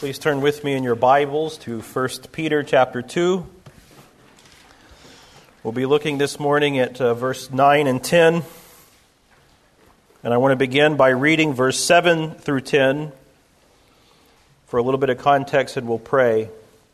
Please turn with me in your Bibles to 1 Peter chapter 2. We'll be looking this morning at verse 9 and 10. And I want to begin by reading verse 7 through 10 for a little bit of context, and we'll pray.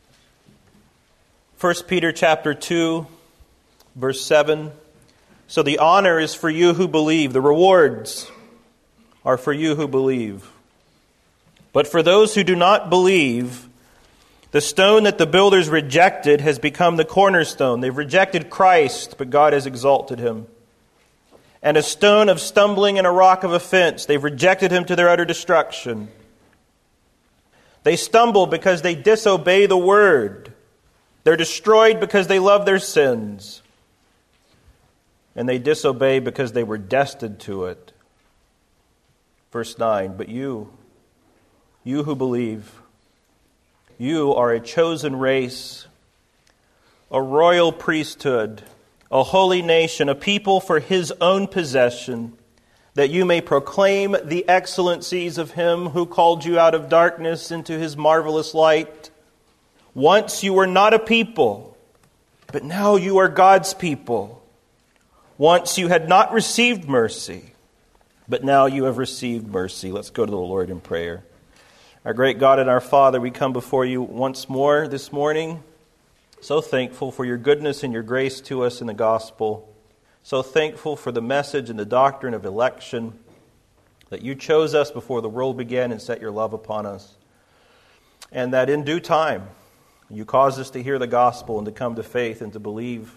1 Peter chapter 2, verse 7. So the honor is for you who believe. The rewards are for you who believe. But for those who do not believe, the stone that the builders rejected has become the cornerstone. They've rejected Christ, but God has exalted him. And a stone of stumbling and a rock of offense. They've rejected him to their utter destruction. They stumble because they disobey the word. They're destroyed because they love their sins. And they disobey because they were destined to it. Verse 9, but you who believe, you are a chosen race, a royal priesthood, a holy nation, a people for his own possession, that you may proclaim the excellencies of him who called you out of darkness into his marvelous light. Once you were not a people, but now you are God's people. Once you had not received mercy, but now you have received mercy. Let's go to the Lord in prayer. Our great God and our Father, we come before you once more this morning, so thankful for your goodness and your grace to us in the gospel, so thankful for the message and the doctrine of election, that you chose us before the world began and set your love upon us, and that in due time you caused us to hear the gospel and to come to faith and to believe,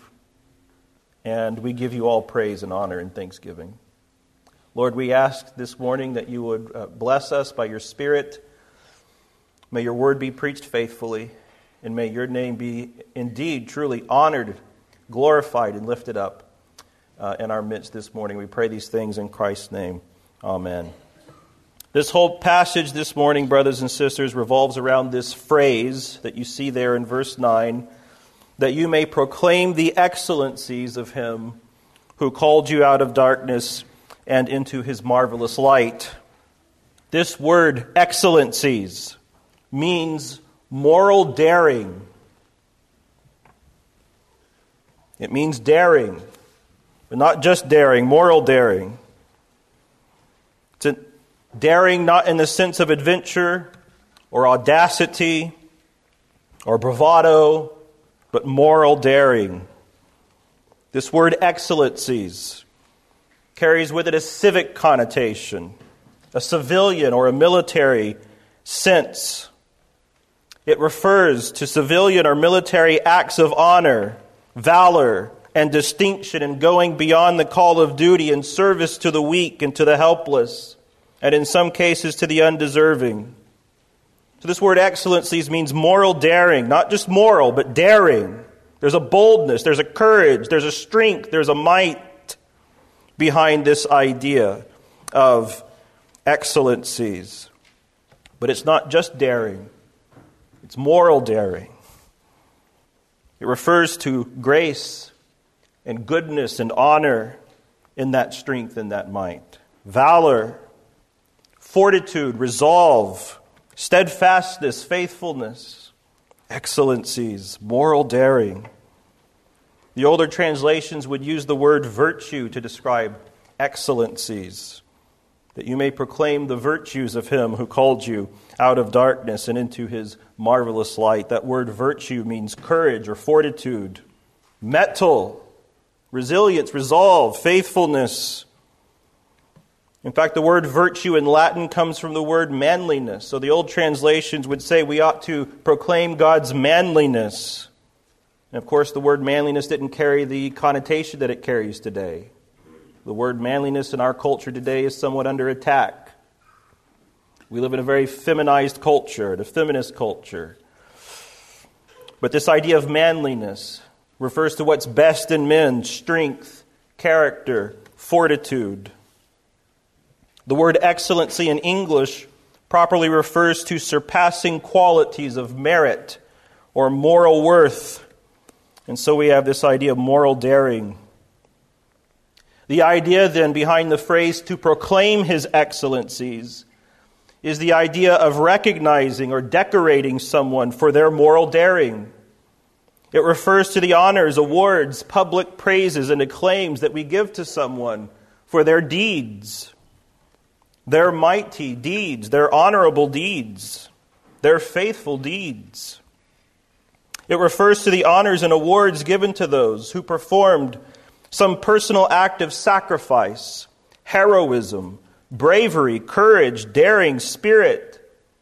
and we give you all praise and honor and thanksgiving. Lord, we ask this morning that you would bless us by your Spirit. May your word be preached faithfully, and may your name be indeed truly honored, glorified, and lifted up in our midst this morning. We pray these things in Christ's name. Amen. This whole passage this morning, brothers and sisters, revolves around this phrase that you see there in verse 9, that you may proclaim the excellencies of him who called you out of darkness and into his marvelous light. This word, excellencies, means moral daring. It means daring, but not just daring, moral daring. It's a daring not in the sense of adventure or audacity or bravado, but moral daring. This word excellencies carries with it a civic connotation, a civilian or a military sense. It refers to civilian or military acts of honor, valor, and distinction in going beyond the call of duty in service to the weak and to the helpless, and in some cases to the undeserving. So this word excellencies means moral daring, not just moral, but daring. There's a boldness, there's a courage, there's a strength, there's a might behind this idea of excellencies. But it's not just daring. It's moral daring. It refers to grace and goodness and honor in that strength and that might. Valor, fortitude, resolve, steadfastness, faithfulness, excellencies, moral daring. The older translations would use the word virtue to describe excellencies, that you may proclaim the virtues of him who called you out of darkness and into his marvelous light. That word virtue means courage or fortitude, mettle, resilience, resolve, faithfulness. In fact, the word virtue in Latin comes from the word manliness. So the old translations would say we ought to proclaim God's manliness. And of course, the word manliness didn't carry the connotation that it carries today. The word manliness in our culture today is somewhat under attack. We live in a very feminized culture, a feminist culture. But this idea of manliness refers to what's best in men: strength, character, fortitude. The word excellency in English properly refers to surpassing qualities of merit or moral worth. And so we have this idea of moral daring. The idea then behind the phrase to proclaim his excellencies is the idea of recognizing or decorating someone for their moral daring. It refers to the honors, awards, public praises, and acclaims that we give to someone for their deeds, their mighty deeds, their honorable deeds, their faithful deeds. It refers to the honors and awards given to those who performed some personal act of sacrifice, heroism, bravery, courage, daring, spirit,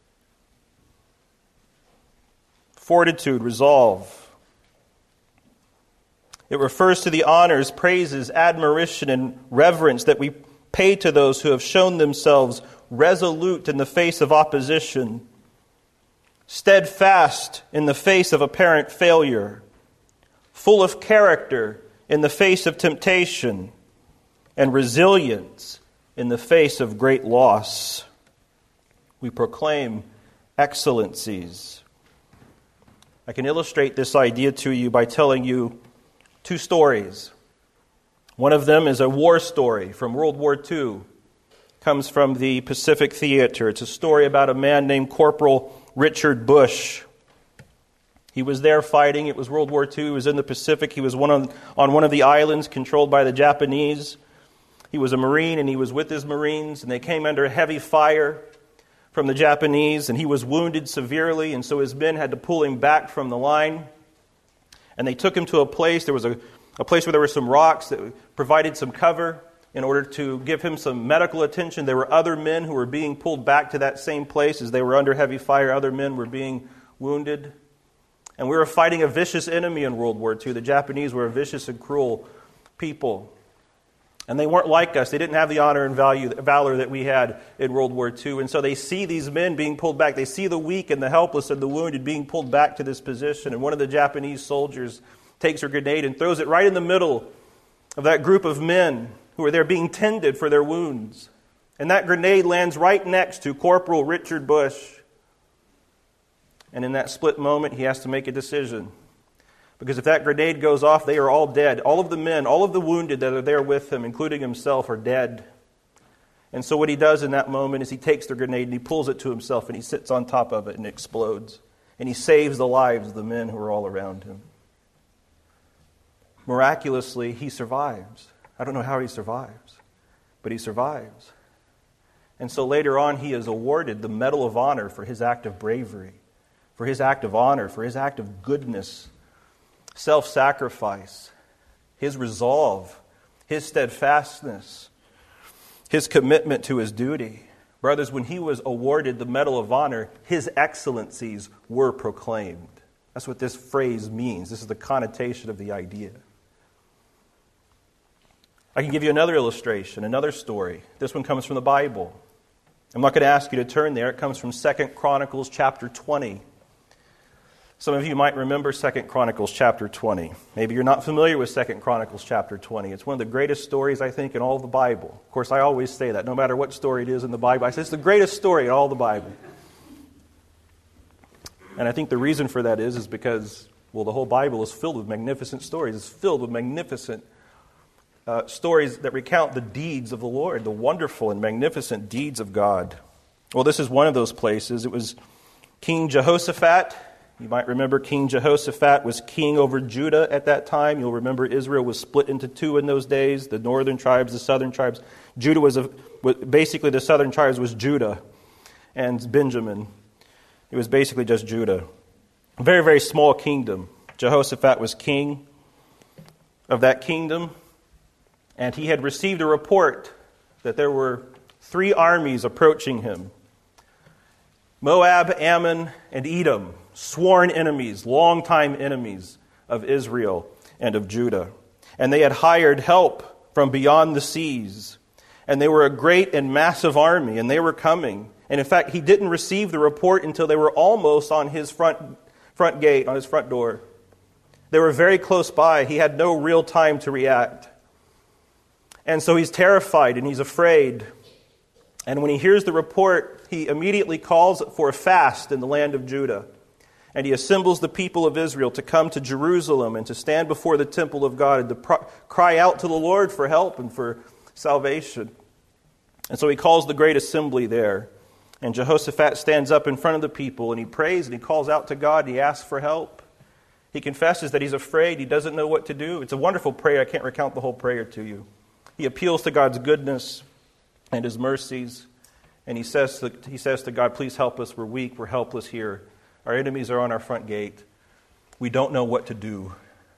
fortitude, resolve. It refers to the honors, praises, admiration, and reverence that we pay to those who have shown themselves resolute in the face of opposition, steadfast in the face of apparent failure, full of character in the face of temptation, and resilience in the face of great loss. We proclaim excellencies. I can illustrate this idea to you by telling you two stories. One of them is a war story from World War II. It comes from the Pacific Theater. It's a story about a man named Corporal Richard Bush. He was there fighting. It was World War II. He was in the Pacific. He was on one of the islands controlled by the Japanese. He was a Marine, and he was with his Marines, and they came under heavy fire from the Japanese, and he was wounded severely, and so his men had to pull him back from the line. And they took him to a place. There was a place where there were some rocks that provided some cover in order to give him some medical attention. There were other men who were being pulled back to that same place as they were under heavy fire. Other men were being wounded. And we were fighting a vicious enemy in World War II. The Japanese were a vicious and cruel people. And they weren't like us. They didn't have the honor and valor that we had in World War II. And so they see these men being pulled back. They see the weak and the helpless and the wounded being pulled back to this position. And one of the Japanese soldiers takes a grenade and throws it right in the middle of that group of men who are there being tended for their wounds. And that grenade lands right next to Corporal Richard Bush. And in that split moment, he has to make a decision. Because if that grenade goes off, they are all dead. All of the men, all of the wounded that are there with him, including himself, are dead. And so what he does in that moment is he takes the grenade and he pulls it to himself and he sits on top of it and it explodes. And he saves the lives of the men who are all around him. Miraculously, he survives. I don't know how he survives, but he survives. And so later on, he is awarded the Medal of Honor for his act of bravery, for his act of honor, for his act of goodness, self-sacrifice, his resolve, his steadfastness, his commitment to his duty. Brothers, when he was awarded the Medal of Honor, his excellencies were proclaimed. That's what this phrase means. This is the connotation of the idea. I can give you another illustration, another story. This one comes from the Bible. I'm not going to ask you to turn there. It comes from 2 Chronicles chapter 20. Some of you might remember 2 Chronicles chapter 20. Maybe you're not familiar with 2 Chronicles chapter 20. It's one of the greatest stories, I think, in all of the Bible. Of course, I always say that. No matter what story it is in the Bible, I say it's the greatest story in all the Bible. And I think the reason for that is because, well, the whole Bible is filled with magnificent stories. It's filled with magnificent stories that recount the deeds of the Lord, the wonderful and magnificent deeds of God. Well, this is one of those places. It was King Jehoshaphat. You might remember King Jehoshaphat was king over Judah at that time. You'll remember Israel was split into two in those days, the northern tribes, the southern tribes. Judah was basically the southern tribes was Judah and Benjamin. It was basically just Judah. A very, very small kingdom. Jehoshaphat was king of that kingdom, and he had received a report that there were 3 armies approaching him. Moab, Ammon, and Edom, sworn enemies, longtime enemies of Israel and of Judah. And they had hired help from beyond the seas. And they were a great and massive army, and they were coming. And in fact, he didn't receive the report until they were almost on his front gate, on his front door. They were very close by. He had no real time to react. And so he's terrified and he's afraid. And when he hears the report, he immediately calls for a fast in the land of Judah. And he assembles the people of Israel to come to Jerusalem and to stand before the temple of God and to cry out to the Lord for help and for salvation. And so he calls the great assembly there. And Jehoshaphat stands up in front of the people and he prays and he calls out to God and he asks for help. He confesses that he's afraid. He doesn't know what to do. It's a wonderful prayer. I can't recount the whole prayer to you. He appeals to God's goodness and his mercies. And he says to God, please help us. We're weak. We're helpless here. Our enemies are on our front gate. We don't know what to do.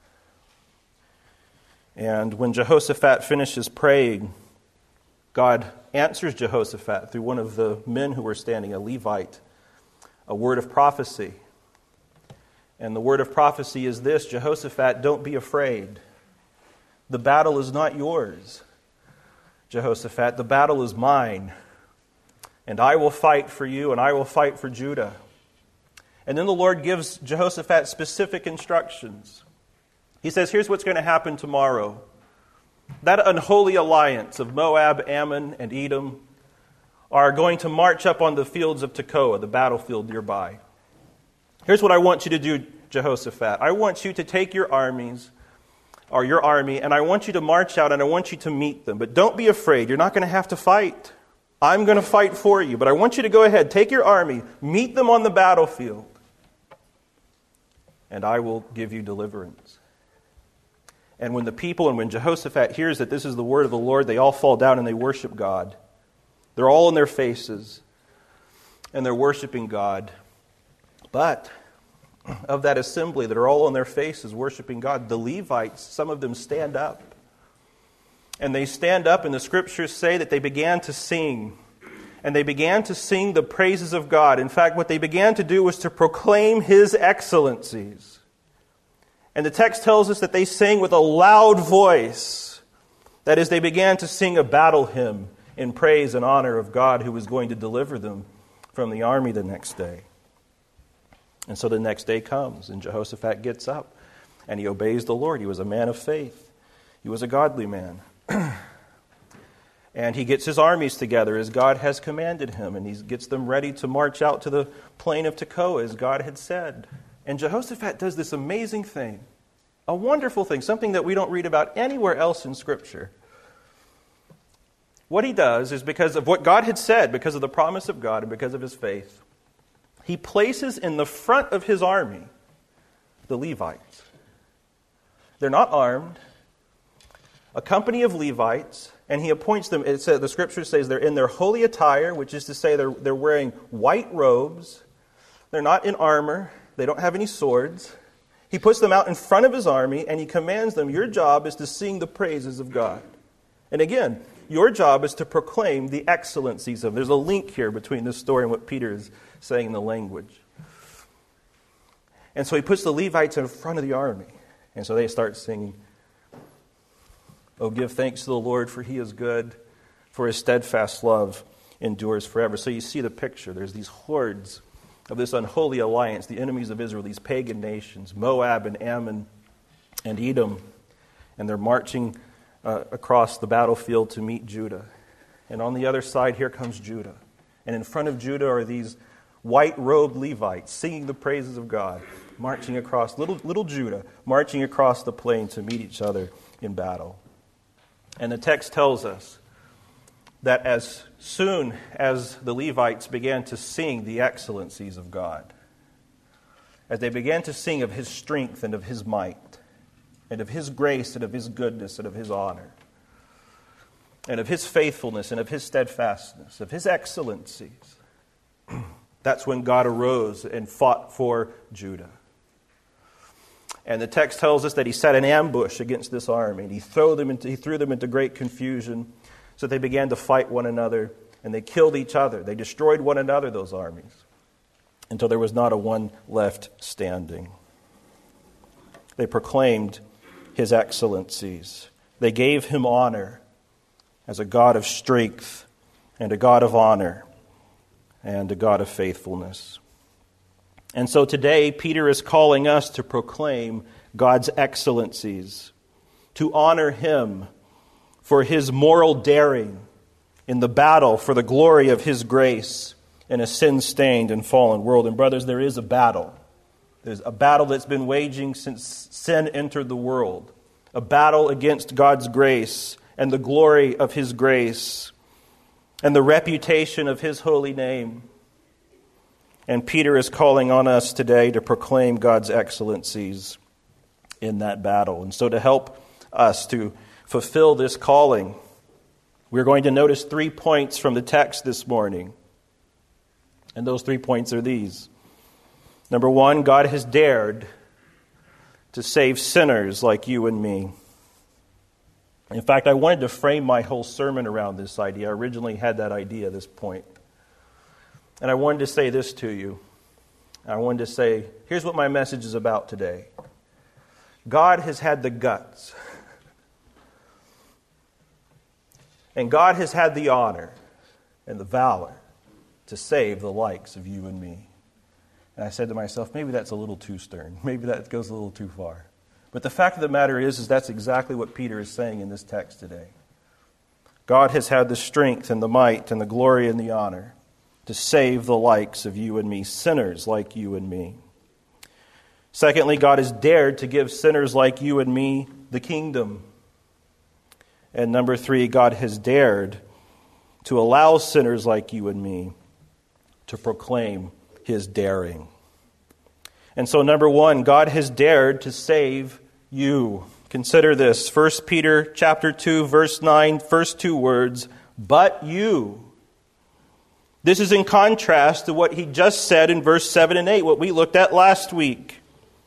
And when Jehoshaphat finishes praying, God answers Jehoshaphat through one of the men who were standing, a Levite, a word of prophecy. And the word of prophecy is this: Jehoshaphat, don't be afraid. The battle is not yours, Jehoshaphat. The battle is mine. And I will fight for you, and I will fight for Judah. And then the Lord gives Jehoshaphat specific instructions. He says, here's what's going to happen tomorrow. That unholy alliance of Moab, Ammon, and Edom are going to march up on the fields of Tekoa, the battlefield nearby. Here's what I want you to do, Jehoshaphat. I want you to take your armies, or your army, and I want you to march out and I want you to meet them. But don't be afraid. You're not going to have to fight. I'm going to fight for you. But I want you to go ahead, take your army, meet them on the battlefield, and I will give you deliverance. And when Jehoshaphat hears that this is the word of the Lord, they all fall down and they worship God. They're all on their faces, and they're worshiping God. But of that assembly that are all on their faces worshiping God, the Levites, some of them stand up. And they stand up, and the scriptures say that they began to sing. And they began to sing the praises of God. In fact, what they began to do was to proclaim His excellencies. And the text tells us that they sang with a loud voice. That is, they began to sing a battle hymn in praise and honor of God who was going to deliver them from the army the next day. And so the next day comes, and Jehoshaphat gets up, and he obeys the Lord. He was a man of faith. He was a godly man. And he gets his armies together as God has commanded him, and he gets them ready to march out to the plain of Tekoa as God had said. And Jehoshaphat does this amazing thing, a wonderful thing, something that we don't read about anywhere else in Scripture. What he does is, because of what God had said, because of the promise of God and because of his faith, he places in the front of his army the Levites. They're not armed. A company of Levites, and he appoints them. It says, the scripture says they're in their holy attire, which is to say they're wearing white robes. They're not in armor. They don't have any swords. He puts them out in front of his army, and he commands them, your job is to sing the praises of God. And again, your job is to proclaim the excellencies of him. There's a link here between this story and what Peter is saying in the language. And so he puts the Levites in front of the army. And so they start singing, oh, give thanks to the Lord, for he is good, for his steadfast love endures forever. So you see the picture. There's these hordes of this unholy alliance, the enemies of Israel, these pagan nations, Moab and Ammon and Edom. And they're marching across the battlefield to meet Judah. And on the other side, here comes Judah. And in front of Judah are these white-robed Levites singing the praises of God, marching across, little Judah, marching across the plain to meet each other in battle. And the text tells us that as soon as the Levites began to sing the excellencies of God, as they began to sing of his strength and of his might, and of his grace and of his goodness and of his honor, and of his faithfulness and of his steadfastness, of his excellencies, that's when God arose and fought for Judah. And the text tells us that he set an ambush against this army, and he threw them into great confusion, so they began to fight one another, and they killed each other. They destroyed one another, those armies, until there was not a one left standing. They proclaimed his excellencies. They gave him honor as a God of strength and a God of honor and a God of faithfulness. And so today, Peter is calling us to proclaim God's excellencies, to honor him for his moral daring in the battle for the glory of his grace in a sin-stained and fallen world. And brothers, there is a battle. There's a battle that's been waging since sin entered the world. A battle against God's grace and the glory of his grace and the reputation of his holy name. And Peter is calling on us today to proclaim God's excellencies in that battle. And so to help us to fulfill this calling, we're going to notice 3 points from the text this morning. And those 3 points are these. Number one, God has dared to save sinners like you and me. In fact, I wanted to frame my whole sermon around this idea. I originally had that idea, this point. And I wanted to say this to you. I wanted to say, here's what my message is about today. God has had the guts. And God has had the honor and the valor to save the likes of you and me. And I said to myself, maybe that's a little too stern. Maybe that goes a little too far. But the fact of the matter is that's exactly what Peter is saying in this text today. God has had the strength and the might and the glory and the honor to save the likes of you and me, sinners like you and me. Secondly, God has dared to give sinners like you and me the kingdom. And number 3, God has dared to allow sinners like you and me to proclaim His daring. And so number 1, God has dared to save you. Consider this, 1 Peter chapter 2, verse 9, first 2 words, but you. This is in contrast to what he just said in verse 7 and 8, what we looked at last week.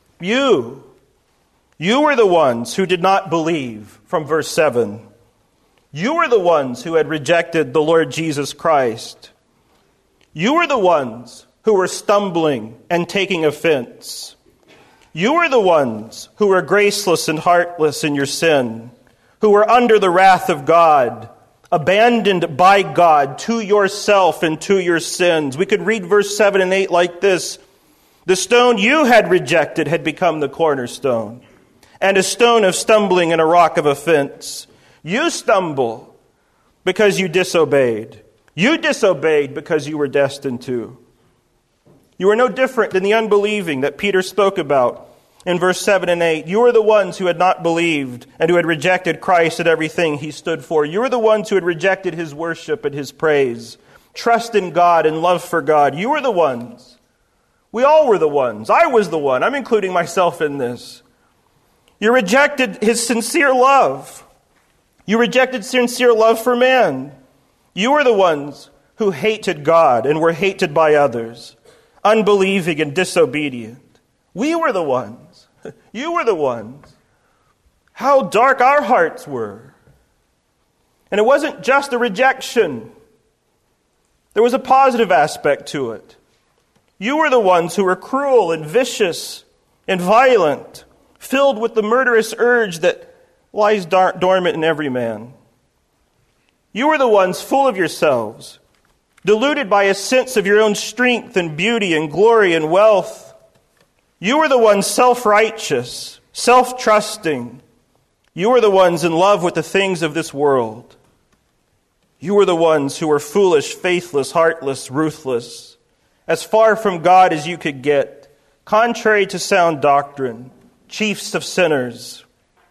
You were the ones who did not believe, from verse 7. You were the ones who had rejected the Lord Jesus Christ. You were the ones who were stumbling and taking offense. You were the ones who were graceless and heartless in your sin, who were under the wrath of God, abandoned by God to yourself and to your sins. We could read verse 7 and 8 like this. The stone you had rejected had become the cornerstone, and a stone of stumbling and a rock of offense. You stumble because you disobeyed. You disobeyed because you were destined to. You are no different than the unbelieving that Peter spoke about in verse 7 and 8. You are the ones who had not believed and who had rejected Christ and everything He stood for. You are the ones who had rejected His worship and His praise, trust in God and love for God. You are the ones. We all were the ones. I was the one. I'm including myself in this. You rejected His sincere love. You rejected sincere love for man. You were the ones who hated God and were hated by others, unbelieving and disobedient. We were the ones. You were the ones. How dark our hearts were. And it wasn't just a rejection. There was a positive aspect to it. You were the ones who were cruel and vicious and violent, filled with the murderous urge that lies dormant in every man. You were the ones full of yourselves, deluded by a sense of your own strength and beauty and glory and wealth. You were the ones self-righteous, self-trusting. You were the ones in love with the things of this world. You were the ones who were foolish, faithless, heartless, ruthless, as far from God as you could get, contrary to sound doctrine, chiefs of sinners.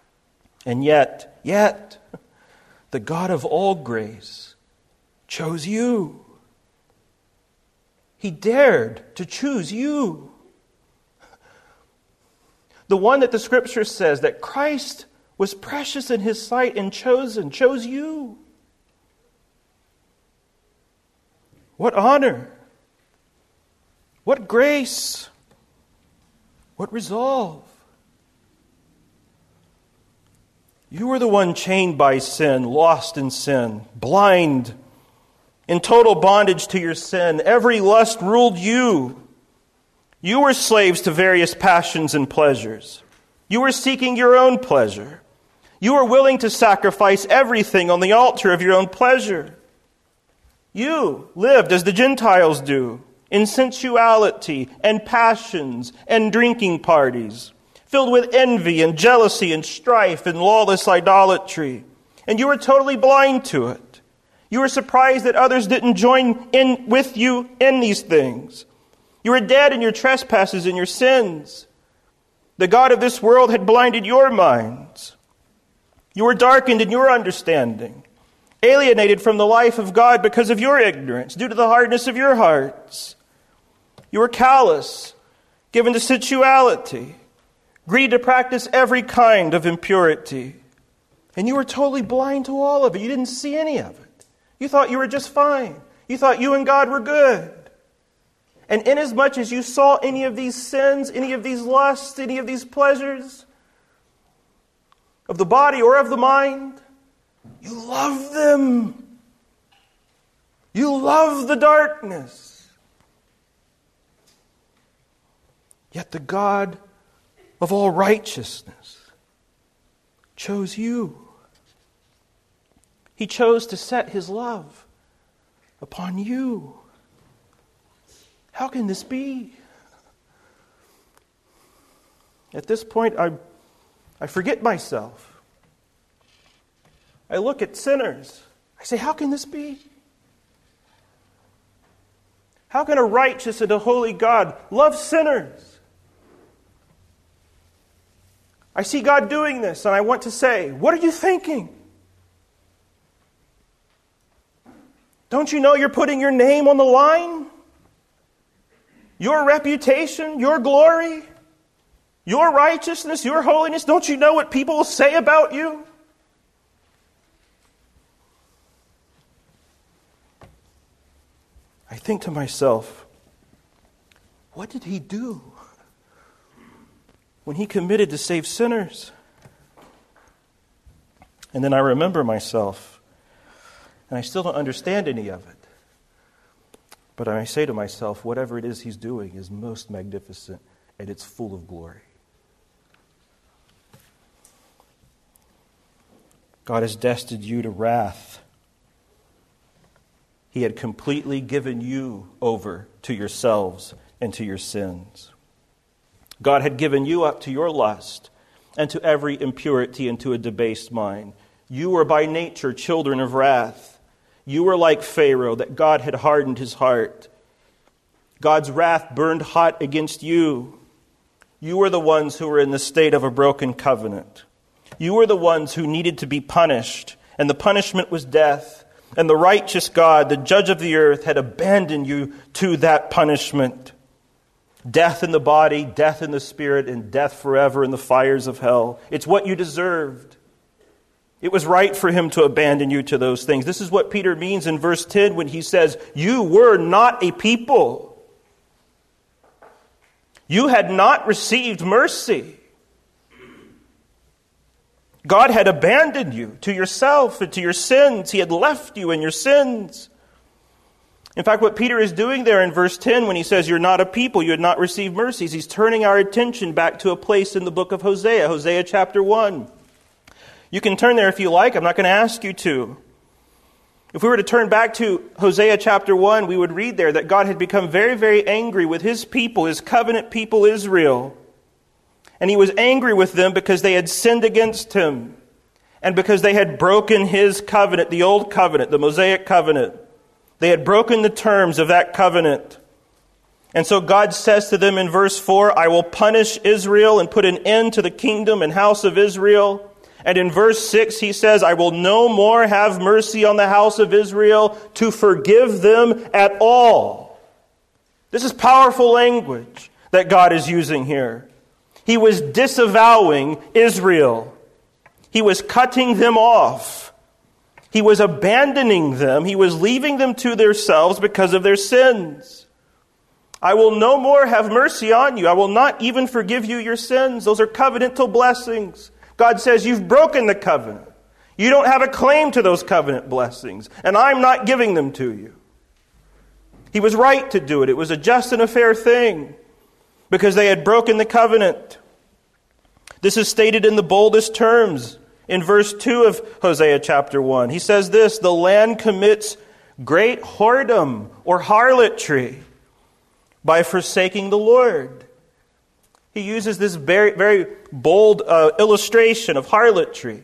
And yet, the God of all grace chose you. He dared to choose you. The one that the Scripture says that Christ was precious in His sight and chosen, chose you. What honor! What grace! What resolve! You were the one chained by sin, lost in sin, blind, in total bondage to your sin. Every lust ruled you. You were slaves to various passions and pleasures. You were seeking your own pleasure. You were willing to sacrifice everything on the altar of your own pleasure. You lived as the Gentiles do, in sensuality and passions and drinking parties, filled with envy and jealousy and strife and lawless idolatry. And you were totally blind to it. You were surprised that others didn't join in with you in these things. You were dead in your trespasses and your sins. The God of this world had blinded your minds. You were darkened in your understanding, alienated from the life of God because of your ignorance, due to the hardness of your hearts. You were callous, given to sensuality, greedy to practice every kind of impurity. And you were totally blind to all of it. You didn't see any of it. You thought you were just fine. You thought you and God were good. And inasmuch as you saw any of these sins, any of these lusts, any of these pleasures of the body or of the mind, you loved them. You loved the darkness. Yet the God of all righteousness chose you. He chose to set His love upon you. How can this be? At this point, I forget myself. I look at sinners. I say, how can this be? How can a righteous and a holy God love sinners? I see God doing this, and I want to say, what are you thinking? Don't you know you're putting your name on the line? Your reputation, your glory, your righteousness, your holiness. Don't you know what people will say about you? I think to myself, what did He do when He committed to save sinners? And then I remember myself, and I still don't understand any of it. But I say to myself, whatever it is He's doing is most magnificent and it's full of glory. God has destined you to wrath. He had completely given you over to yourselves and to your sins. God had given you up to your lust and to every impurity and to a debased mind. You were by nature children of wrath. You were like Pharaoh, that God had hardened his heart. God's wrath burned hot against you. You were the ones who were in the state of a broken covenant. You were the ones who needed to be punished, and the punishment was death. And the righteous God, the judge of the earth, had abandoned you to that punishment. Death in the body, death in the spirit, and death forever in the fires of hell. It's what you deserved. It was right for Him to abandon you to those things. This is what Peter means in verse 10 when he says, you were not a people. You had not received mercy. God had abandoned you to yourself and to your sins. He had left you in your sins. In fact, what Peter is doing there in verse 10 when he says, you're not a people, you had not received mercies, he's turning our attention back to a place in the book of Hosea, Hosea chapter 1. You can turn there if you like. I'm not going to ask you to. If we were to turn back to Hosea chapter 1, we would read there that God had become very, very angry with His people, His covenant people Israel. And He was angry with them because they had sinned against Him and because they had broken His covenant, the old covenant, the Mosaic covenant. They had broken the terms of that covenant. And so God says to them in verse 4, I will punish Israel and put an end to the kingdom and house of Israel. And in verse 6, He says, I will no more have mercy on the house of Israel to forgive them at all. This is powerful language that God is using here. He was disavowing Israel. He was cutting them off. He was abandoning them. He was leaving them to themselves because of their sins. I will no more have mercy on you. I will not even forgive you your sins. Those are covenantal blessings. God says, you've broken the covenant. You don't have a claim to those covenant blessings, and I'm not giving them to you. He was right to do it. It was a just and a fair thing because they had broken the covenant. This is stated in the boldest terms in verse 2 of Hosea chapter 1. He says this, the land commits great whoredom or harlotry by forsaking the Lord. He uses this very, very bold illustration of harlotry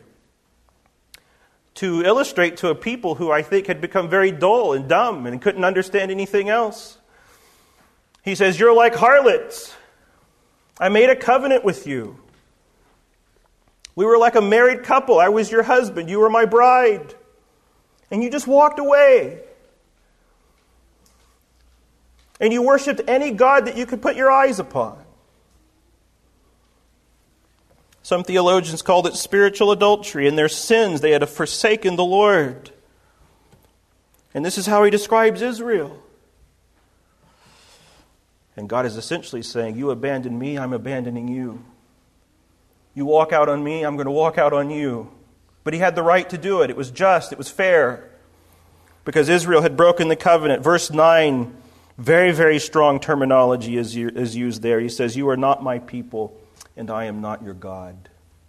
to illustrate to a people who I think had become very dull and dumb and couldn't understand anything else. He says, you're like harlots. I made a covenant with you. We were like a married couple. I was your husband. You were my bride. And you just walked away. And you worshipped any god that you could put your eyes upon. Some theologians called it spiritual adultery. In their sins, they had forsaken the Lord. And this is how he describes Israel. And God is essentially saying, you abandon me, I'm abandoning you. You walk out on me, I'm going to walk out on you. But he had the right to do it. It was just, it was fair. Because Israel had broken the covenant. Verse 9, very, very strong terminology is used there. He says, you are not my people, and I am not your God.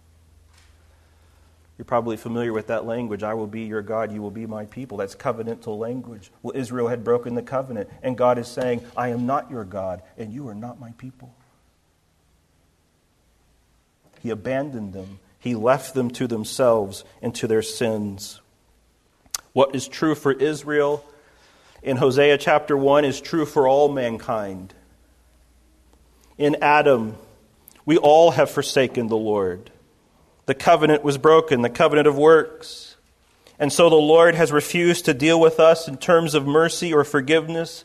You're probably familiar with that language. I will be your God, you will be my people. That's covenantal language. Well, Israel had broken the covenant, and God is saying, I am not your God, and you are not my people. He abandoned them. He left them to themselves and to their sins. What is true for Israel in Hosea chapter 1 is true for all mankind. In Adam, we all have forsaken the Lord. The covenant was broken, the covenant of works. And so the Lord has refused to deal with us in terms of mercy or forgiveness.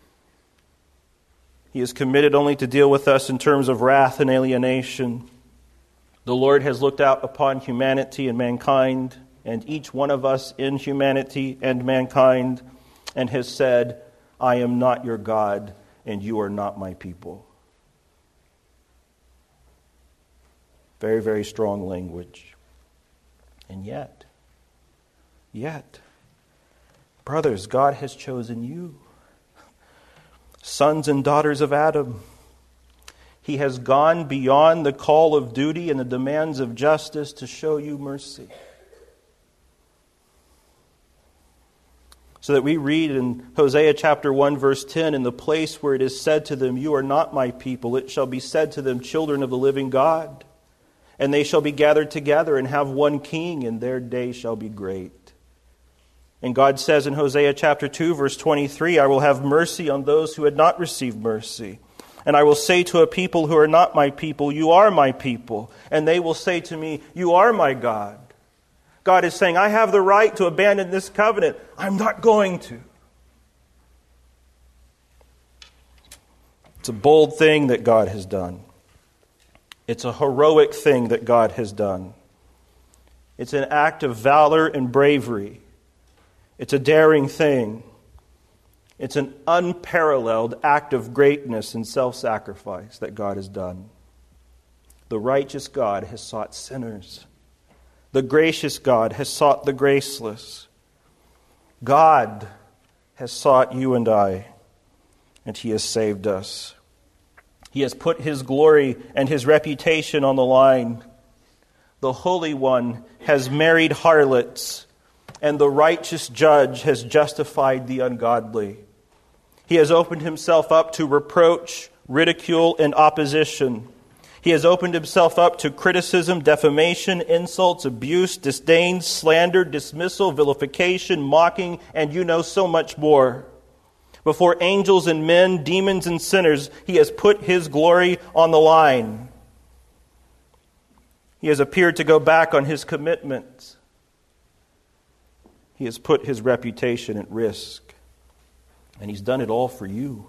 He is committed only to deal with us in terms of wrath and alienation. The Lord has looked out upon humanity and mankind, and each one of us in humanity and mankind, and has said, I am not your God, and you are not my people. Very, very strong language. And yet, brothers, God has chosen you, sons and daughters of Adam. He has gone beyond the call of duty and the demands of justice to show you mercy. So that we read in Hosea chapter 1 verse 10, in the place where it is said to them, you are not my people, it shall be said to them, children of the living God. And they shall be gathered together and have one king, and their day shall be great. And God says in Hosea chapter 2 verse 23, I will have mercy on those who had not received mercy. And I will say to a people who are not my people, you are my people. And they will say to me, you are my God. God is saying, I have the right to abandon this covenant. I'm not going to. It's a bold thing that God has done. It's a heroic thing that God has done. It's an act of valor and bravery. It's a daring thing. It's an unparalleled act of greatness and self-sacrifice that God has done. The righteous God has sought sinners. The gracious God has sought the graceless. God has sought you and I, and He has saved us. He has put His glory and His reputation on the line. The Holy One has married harlots, and the righteous judge has justified the ungodly. He has opened Himself up to reproach, ridicule, and opposition. He has opened Himself up to criticism, defamation, insults, abuse, disdain, slander, dismissal, vilification, mocking, and so much more. Before angels and men, demons and sinners, He has put His glory on the line. He has appeared to go back on His commitments. He has put His reputation at risk. And He's done it all for you.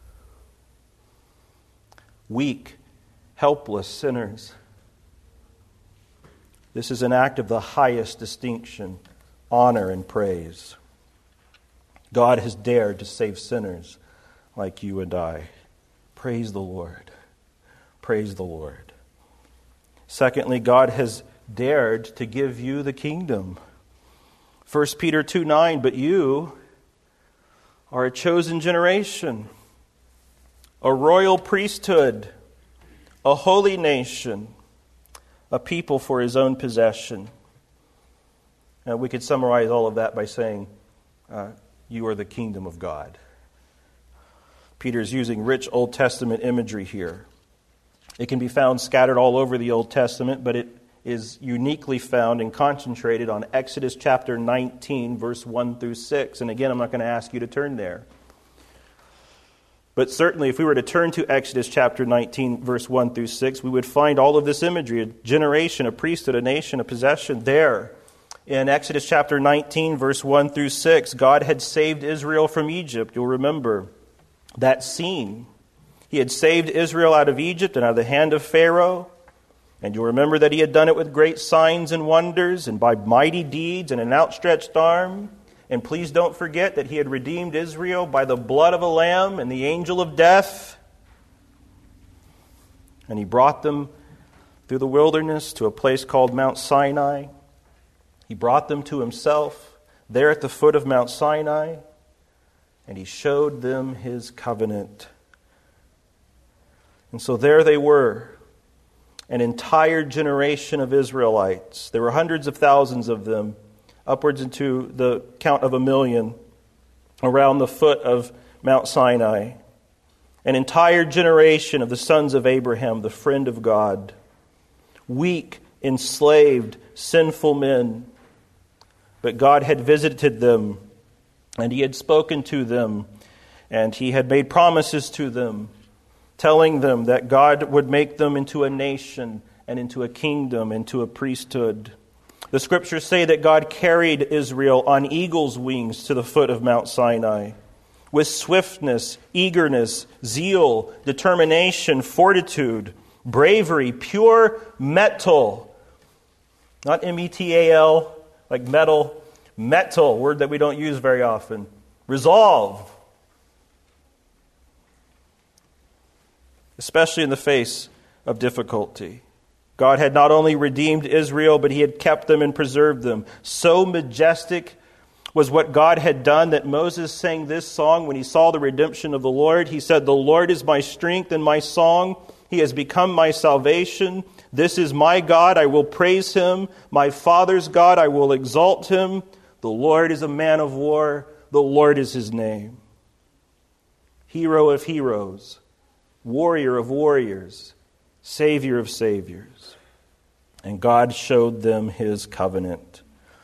Weak, helpless sinners. This is an act of the highest distinction, honor, and praise. God has dared to save sinners like you and I. Praise the Lord. Praise the Lord. Secondly, God has dared to give you the kingdom. 1 Peter 2:9, but you are a chosen generation, a royal priesthood, a holy nation, a people for His own possession. Now, we could summarize all of that by saying, you are the kingdom of God. Peter's using rich Old Testament imagery here. It can be found scattered all over the Old Testament, but it is uniquely found and concentrated on Exodus chapter 19, verse 1 through 6. And again, I'm not going to ask you to turn there. But certainly, if we were to turn to Exodus chapter 19, verse 1 through 6, we would find all of this imagery, a generation, a priesthood, a nation, a possession there. In Exodus chapter 19, verse 1 through 6, God had saved Israel from Egypt, you'll remember. that scene. He had saved Israel out of Egypt and out of the hand of Pharaoh. And you'll remember that he had done it with great signs and wonders and by mighty deeds and an outstretched arm. And please don't forget that he had redeemed Israel by the blood of a lamb and the angel of death. And he brought them through the wilderness to a place called Mount Sinai. He brought them to himself there at the foot of Mount Sinai. And he showed them his covenant. And so there they were, an entire generation of Israelites. There were hundreds of thousands of them, upwards into the count of 1 million, around the foot of Mount Sinai. An entire generation of the sons of Abraham, the friend of God. Weak, enslaved, sinful men. But God had visited them, and he had spoken to them, and he had made promises to them, telling them that God would make them into a nation and into a kingdom, into a priesthood. The scriptures say that God carried Israel on eagle's wings to the foot of Mount Sinai, with swiftness, eagerness, zeal, determination, fortitude, bravery, pure metal. Not M-E-T-A-L, like metal. Metal, word that we don't use very often. Resolve. Especially in the face of difficulty. God had not only redeemed Israel, but he had kept them and preserved them. So majestic was what God had done that Moses sang this song when he saw the redemption of the Lord. He said, "The Lord is my strength and my song. He has become my salvation. This is my God, I will praise him. My father's God, I will exalt him. The Lord is a man of war. The Lord is his name." Hero of heroes. Warrior of warriors, Savior of saviors. And God showed them his covenant.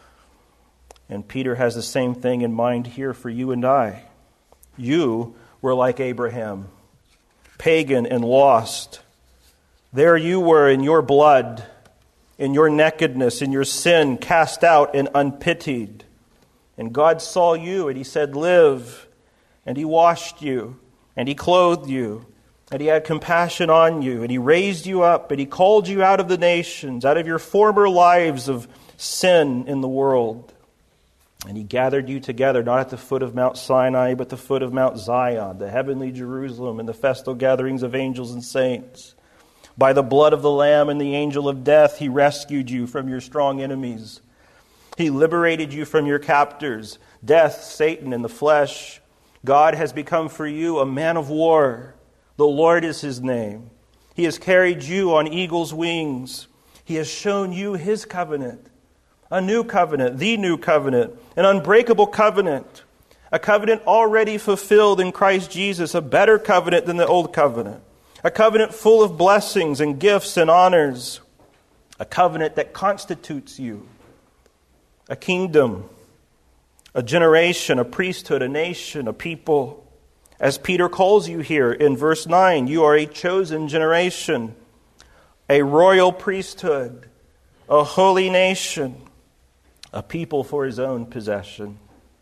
And Peter has the same thing in mind here for you and I. You were like Abraham, pagan and lost. There you were in your blood, in your nakedness, in your sin, cast out and unpitied. And God saw you and he said, "Live." And he washed you and he clothed you. And he had compassion on you, and he raised you up, and he called you out of the nations, out of your former lives of sin in the world. And he gathered you together, not at the foot of Mount Sinai, but the foot of Mount Zion, the heavenly Jerusalem, and the festal gatherings of angels and saints. By the blood of the Lamb and the angel of death, he rescued you from your strong enemies. He liberated you from your captors, death, Satan, and the flesh. God has become for you a man of war. The Lord is his name. He has carried you on eagle's wings. He has shown you his covenant, a new covenant, the new covenant, an unbreakable covenant, a covenant already fulfilled in Christ Jesus, a better covenant than the old covenant, a covenant full of blessings and gifts and honors, a covenant that constitutes you, a kingdom, a generation, a priesthood, a nation, a people. As Peter calls you here in verse 9, you are a chosen generation, a royal priesthood, a holy nation, a people for his own possession.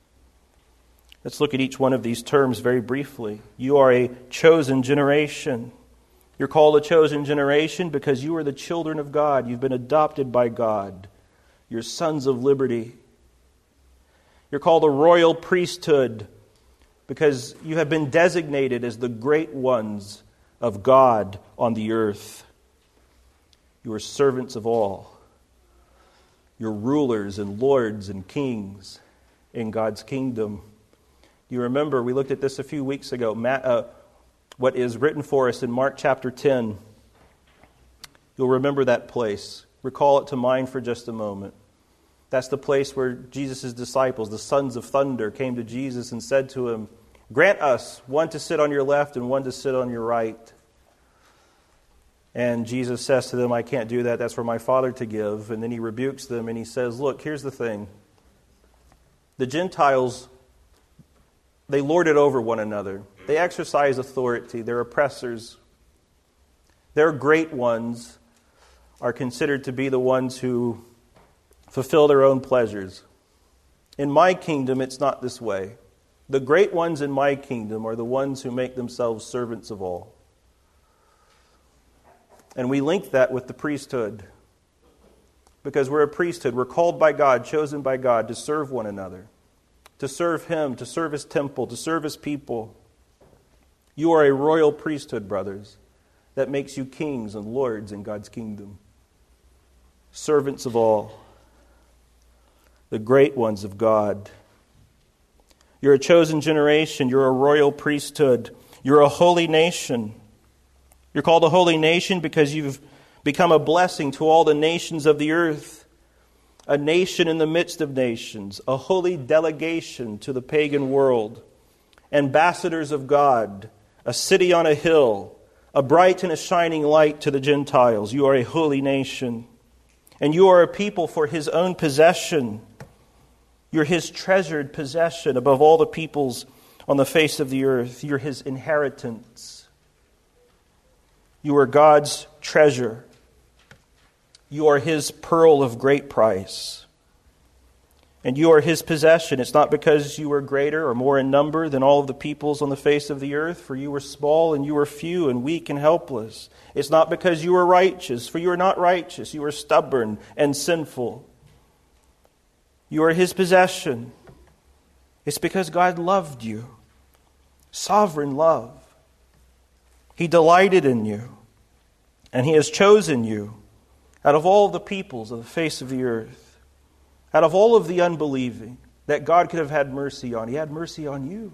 Let's look at each one of these terms very briefly. You are a chosen generation. You're called a chosen generation because you are the children of God. You've been adopted by God. You're sons of liberty. You're called a royal priesthood because you have been designated as the great ones of God on the earth. You are servants of all. You're rulers and lords and kings in God's kingdom. You remember, we looked at this a few weeks ago, what is written for us in Mark chapter 10. You'll remember that place. Recall it to mind for just a moment. That's the place where Jesus' disciples, the sons of thunder, came to Jesus and said to him, "Grant us one to sit on your left and one to sit on your right." And Jesus says to them, "I can't do that. That's for my Father to give." And then he rebukes them and he says, "Look, here's the thing. The Gentiles, they lord it over one another. They exercise authority. They're oppressors. Their great ones are considered to be the ones who fulfill their own pleasures. In my kingdom, it's not this way. The great ones in my kingdom are the ones who make themselves servants of all. And we link that with the priesthood. Because we're a priesthood. We're called by God, chosen by God to serve one another. To serve Him, to serve His temple, to serve His people. You are a royal priesthood, brothers, that makes you kings and lords in God's kingdom. Servants of all. The great ones of God. You're a chosen generation. You're a royal priesthood. You're a holy nation. You're called a holy nation because you've become a blessing to all the nations of the earth. A nation in the midst of nations. A holy delegation to the pagan world. Ambassadors of God. A city on a hill. A bright and a shining light to the Gentiles. You are a holy nation. And you are a people for His own possession. You're His treasured possession above all the peoples on the face of the earth. You're His inheritance. You are God's treasure. You are His pearl of great price. And you are His possession. It's not because you were greater or more in number than all of the peoples on the face of the earth, for you were small and you were few and weak and helpless. It's not because you were righteous, for you are not righteous. You are stubborn and sinful. You are His possession. It's because God loved you. Sovereign love. He delighted in you. And He has chosen you out of all the peoples of the face of the earth. Out of all of the unbelieving that God could have had mercy on. He had mercy on you.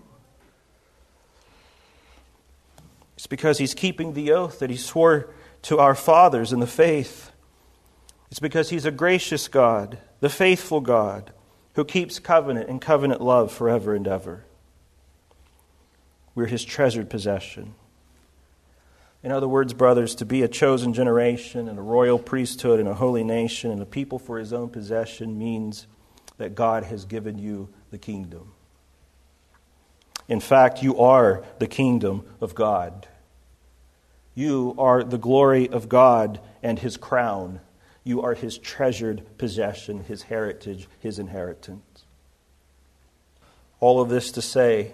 It's because He's keeping the oath that He swore to our fathers in the faith. It's because He's a gracious God, the faithful God, who keeps covenant and covenant love forever and ever. We're His treasured possession. In other words, brothers, to be a chosen generation and a royal priesthood and a holy nation and a people for His own possession means that God has given you the kingdom. In fact, you are the kingdom of God. You are the glory of God and His crown. You are His treasured possession, His heritage, His inheritance. All of this to say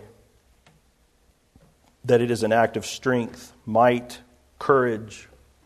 that it is an act of strength, might, courage,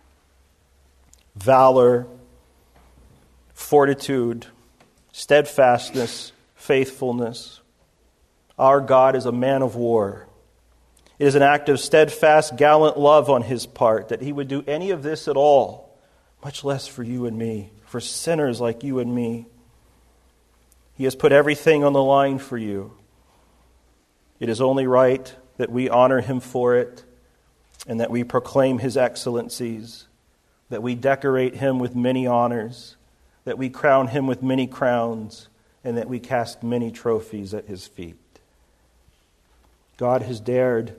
valor, fortitude, steadfastness, faithfulness. Our God is a man of war. It is an act of steadfast, gallant love on His part that He would do any of this at all, much less for you and me, for sinners like you and me. He has put everything on the line for you. It is only right that we honor Him for it, and that we proclaim His excellencies, that we decorate Him with many honors, that we crown Him with many crowns, and that we cast many trophies at His feet. God has dared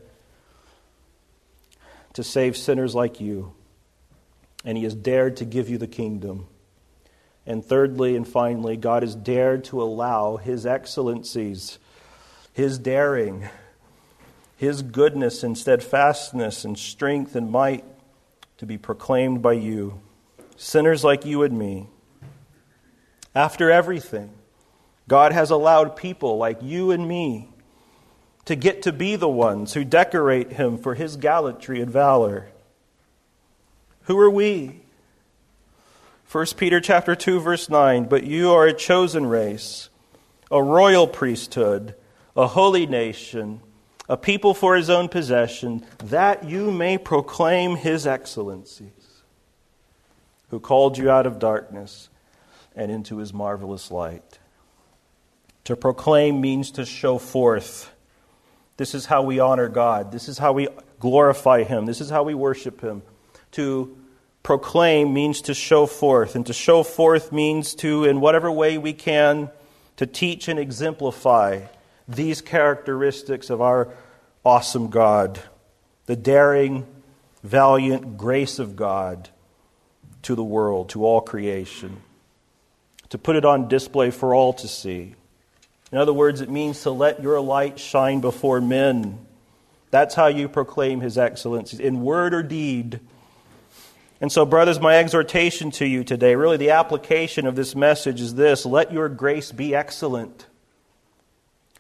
to save sinners like you, and He has dared to give you the kingdom. And thirdly and finally, God has dared to allow His excellencies, His daring, His goodness and steadfastness and strength and might to be proclaimed by you, sinners like you and me. After everything, God has allowed people like you and me to get to be the ones who decorate Him for His gallantry and valor. Who are we? 1 Peter chapter 2, verse 9, but you are a chosen race, a royal priesthood, a holy nation, a people for His own possession, that you may proclaim His excellencies, who called you out of darkness and into His marvelous light. To proclaim means to show forth. This is how we honor God. This is how we glorify Him. This is how we worship Him. To proclaim means to show forth. And to show forth means to, in whatever way we can, to teach and exemplify these characteristics of our awesome God. The daring, valiant grace of God to the world, to all creation. To put it on display for all to see. In other words, it means to let your light shine before men. That's how you proclaim His excellencies, in word or deed. And so, brothers, my exhortation to you today, really the application of this message is this: let your grace be excellent.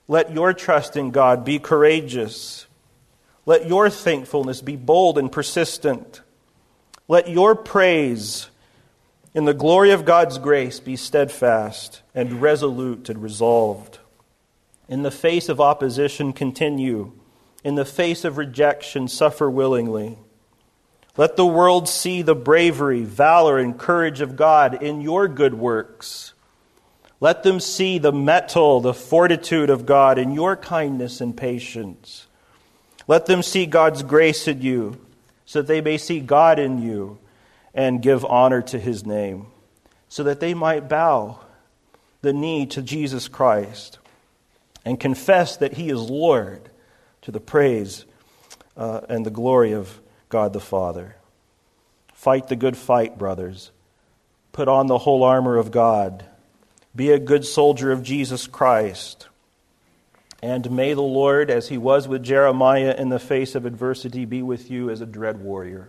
Let your trust in God be courageous. Let your thankfulness be bold and persistent. Let your praise in the glory of God's grace be steadfast and resolute and resolved. In the face of opposition, continue. In the face of rejection, suffer willingly. Let the world see the bravery, valor, and courage of God in your good works. Let them see the mettle, the fortitude of God in your kindness and patience. Let them see God's grace in you, so that they may see God in you and give honor to His name, so that they might bow the knee to Jesus Christ and confess that He is Lord, to the praise and the glory of God the Father. Fight the good fight, brothers. Put on the whole armor of God. Be a good soldier of Jesus Christ. And may the Lord, as He was with Jeremiah in the face of adversity, be with you as a dread warrior.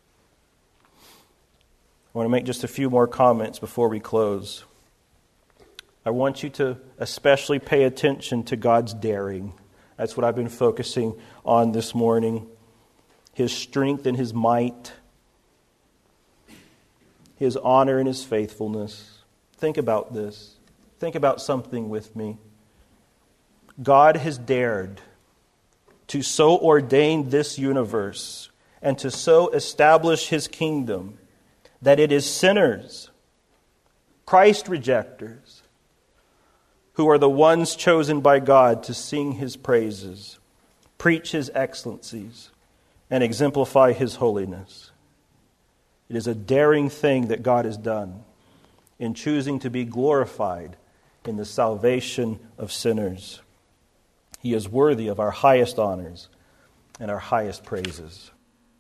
I want to make just a few more comments before we close. I want you to especially pay attention to God's daring. That's what I've been focusing on this morning. His strength and His might. His honor and His faithfulness. Think about this. Think about something with me. God has dared to so ordain this universe and to so establish His kingdom that it is sinners, Christ rejectors, who are the ones chosen by God to sing His praises, preach His excellencies, and exemplify His holiness. It is a daring thing that God has done in choosing to be glorified in the salvation of sinners. He is worthy of our highest honors and our highest praises.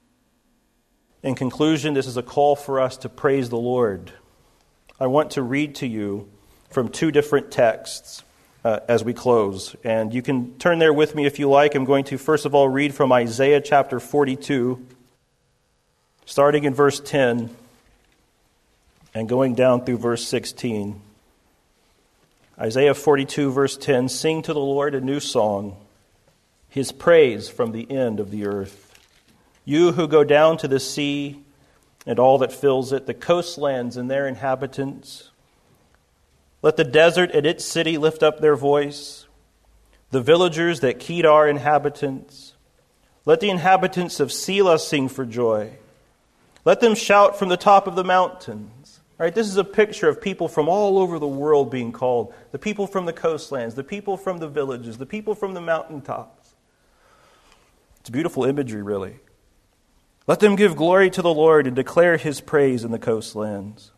In conclusion, this is a call for us to praise the Lord. I want to read to you from two different texts as we close. And you can turn there with me if you like. I'm going to first of all read from Isaiah chapter 42, starting in verse 10 and going down through verse 16. Isaiah 42, verse 10, "Sing to the Lord a new song, His praise from the end of the earth. You who go down to the sea and all that fills it, the coastlands and their inhabitants. Let the desert and its city lift up their voice, the villagers that Kedar inhabitants. Let the inhabitants of Selah sing for joy. Let them shout from the top of the mountains." All right, this is a picture of people from all over the world being called. The people from the coastlands, the people from the villages, the people from the mountaintops. It's beautiful imagery, really. Let them give glory to the Lord and declare His praise in the coastlands.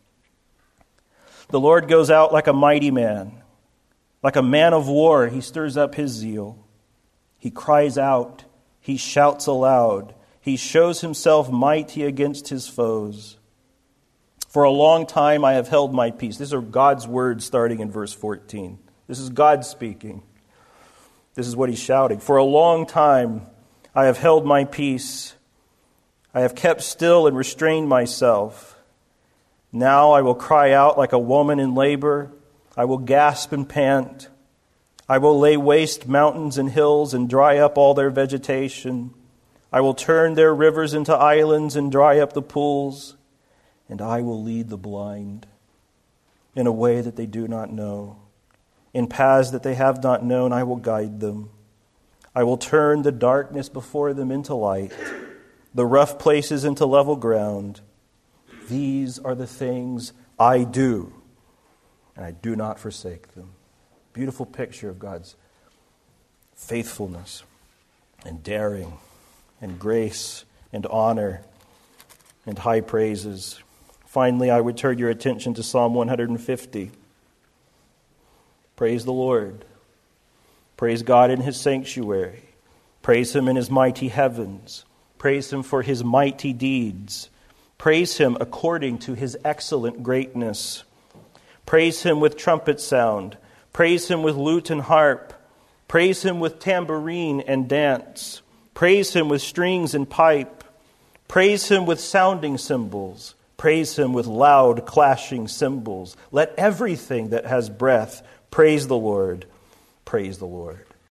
The Lord goes out like a mighty man. Like a man of war, He stirs up His zeal. He cries out. He shouts aloud. He shows Himself mighty against His foes. For a long time I have held my peace. These are God's words starting in verse 14. This is God speaking. This is what He's shouting. For a long time I have held my peace. I have kept still and restrained myself. Now I will cry out like a woman in labor. I will gasp and pant. I will lay waste mountains and hills and dry up all their vegetation. I will turn their rivers into islands and dry up the pools. And I will lead the blind in a way that they do not know. In paths that they have not known, I will guide them. I will turn the darkness before them into light, the rough places into level ground. These are the things I do, and I do not forsake them. Beautiful picture of God's faithfulness and daring and grace and honor and high praises. Finally, I would turn your attention to Psalm 150. Praise the Lord. Praise God in His sanctuary. Praise Him in His mighty heavens. Praise Him for His mighty deeds. Praise Him according to His excellent greatness. Praise Him with trumpet sound. Praise Him with lute and harp. Praise Him with tambourine and dance. Praise Him with strings and pipe. Praise Him with sounding cymbals. Praise Him with loud clashing cymbals. Let everything that has breath praise the Lord. Praise the Lord.